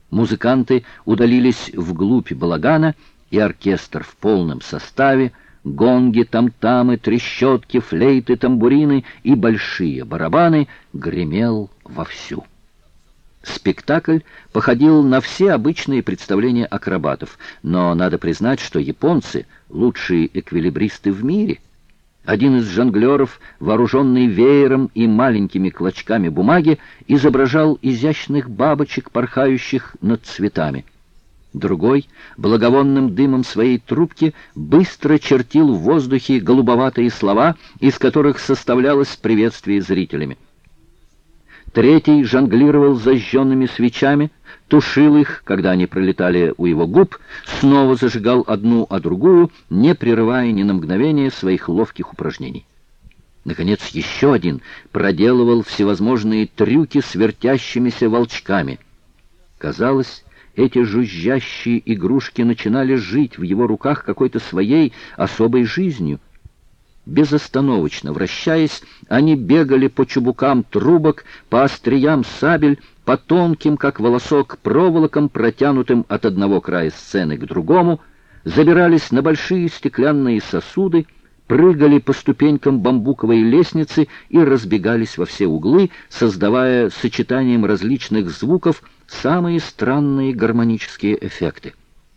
Музыканты удалились вглубь балагана, и оркестр в полном составе, гонги, там-тамы, трещотки, флейты, тамбурины и большие барабаны гремел вовсю. Спектакль походил на все обычные представления акробатов, но надо признать, что японцы — лучшие эквилибристы в мире. Один из жонглеров, вооруженный веером и маленькими клочками бумаги, изображал изящных бабочек, порхающих над цветами. Другой, благовонным дымом своей трубки, быстро чертил в воздухе голубоватые слова, из которых составлялось приветствие зрителями. Третий жонглировал зажженными свечами, тушил их, когда они пролетали у его губ, снова зажигал одну а другую, не прерывая ни на мгновение своих ловких упражнений. Наконец, еще один проделывал всевозможные трюки с вертящимися волчками. Казалось, эти жужжащие игрушки начинали жить в его руках какой-то своей особой жизнью. Безостановочно вращаясь, они бегали по чубукам трубок, по остриям сабель, по тонким, как волосок, проволокам, протянутым от одного края сцены к другому, забирались на большие стеклянные сосуды, прыгали по ступенькам бамбуковой лестницы и разбегались во все углы, создавая сочетанием различных звуков самые странные гармонические эффекты.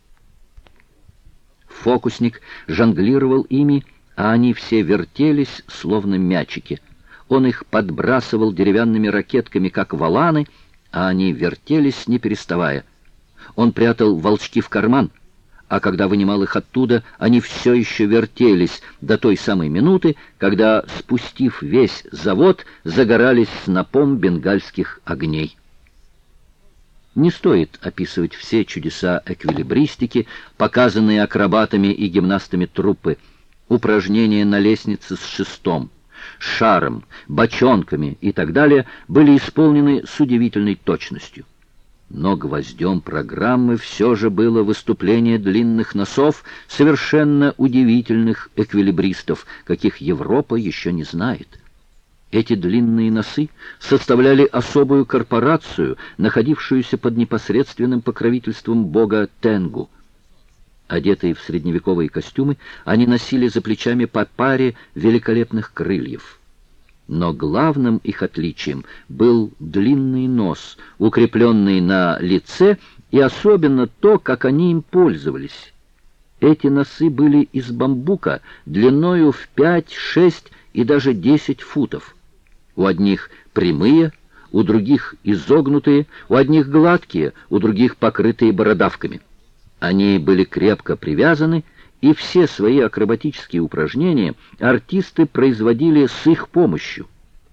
Фокусник жонглировал ими, а они все вертелись, словно мячики. Он их подбрасывал деревянными ракетками, как валаны, а они вертелись, не переставая. Он прятал волчки в карман, а когда вынимал их оттуда, они все еще вертелись до той самой минуты, когда, спустив весь завод, загорались снопом бенгальских огней. Не стоит описывать все чудеса эквилибристики, показанные акробатами и гимнастами труппы. Упражнения на лестнице с шестом, шаром, бочонками и так далее были исполнены с удивительной точностью. Но гвоздем программы все же было выступление длинных носов совершенно удивительных эквилибристов, каких Европа еще не знает. Эти длинные носы составляли особую корпорацию, находившуюся под непосредственным покровительством бога Тенгу. Одетые в средневековые костюмы, они носили за плечами по паре великолепных крыльев. Но главным их отличием был длинный нос, укрепленный на лице, и особенно то, как они им пользовались. Эти носы были из бамбука длиною в 5, 6 и даже 10 футов. У одних прямые, у других изогнутые, у одних гладкие, у других покрытые бородавками. Они были крепко привязаны, и все свои акробатические упражнения артисты производили с их помощью.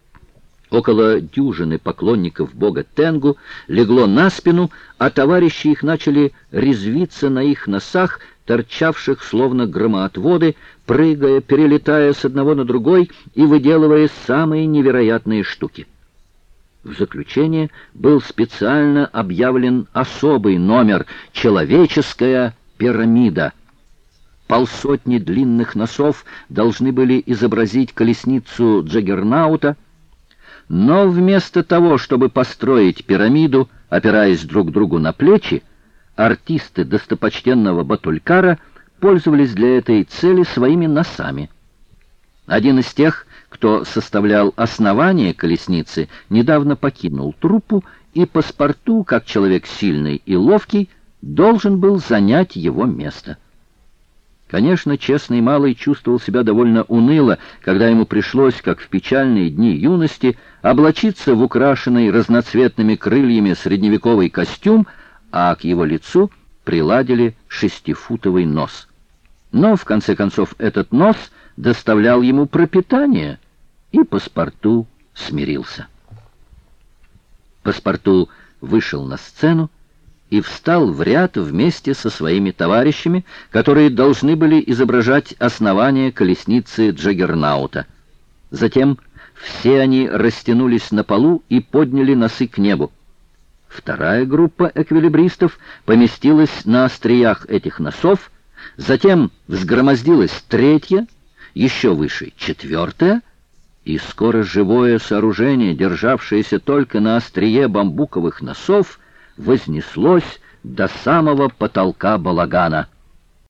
Около дюжины поклонников бога Тенгу легло на спину, а товарищи их начали резвиться на их носах, торчавших словно громоотводы, прыгая, перелетая с одного на другой и выделывая самые невероятные штуки. В заключение был специально объявлен особый номер «Человеческая пирамида». Полсотни длинных носов должны были изобразить колесницу Джаггернаута, но вместо того, чтобы построить пирамиду, опираясь друг другу на плечи, артисты достопочтенного Батулькара пользовались для этой цели своими носами. Один из тех, кто составлял основание колесницы, недавно покинул труппу, и паспорту, как человек сильный и ловкий, должен был занять его место. Конечно, честный малый чувствовал себя довольно уныло, когда ему пришлось, как в печальные дни юности, облачиться в украшенный разноцветными крыльями средневековый костюм, а к его лицу приладили 6-футовый нос. Но, в конце концов, этот нос доставлял ему пропитание, и паспорту смирился. Паспорту вышел на сцену и встал в ряд вместе со своими товарищами, которые должны были изображать основание колесницы Джаггернаута. Затем все они растянулись на полу и подняли носы к небу. Вторая группа эквилибристов поместилась на остриях этих носов, затем взгромоздилась третья, еще выше четвертая, и скоро живое сооружение, державшееся только на острие бамбуковых носов, вознеслось до самого потолка балагана.